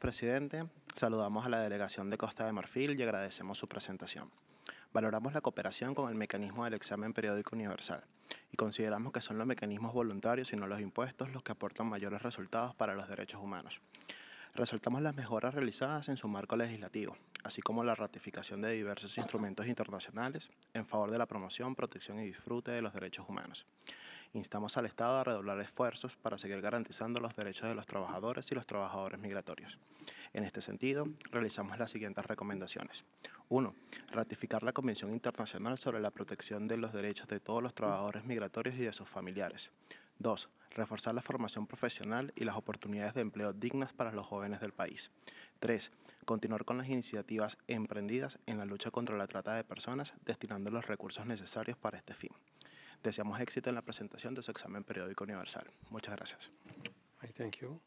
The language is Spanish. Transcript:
presidente. Saludamos a la delegación de Costa de Marfil y agradecemos su presentación. Valoramos la cooperación con el mecanismo del examen periódico universal y consideramos que son los mecanismos voluntarios y no los impuestos los que aportan mayores resultados para los derechos humanos. Resaltamos las mejoras realizadas en su marco legislativo, así como la ratificación de diversos instrumentos internacionales en favor de la promoción, protección y disfrute de los derechos humanos. Instamos al Estado a redoblar esfuerzos para seguir garantizando los derechos de los trabajadores y los trabajadores migratorios. En este sentido, realizamos las siguientes recomendaciones. 1. Ratificar la Convención Internacional sobre la Protección de los Derechos de todos los trabajadores migratorios y de sus familiares. 2. Reforzar la formación profesional y las oportunidades de empleo dignas para los jóvenes del país. 3. Continuar con las iniciativas emprendidas en la lucha contra la trata de personas, destinando los recursos necesarios para este fin. Deseamos éxito en la presentación de su examen periódico universal. Muchas gracias. Thank you.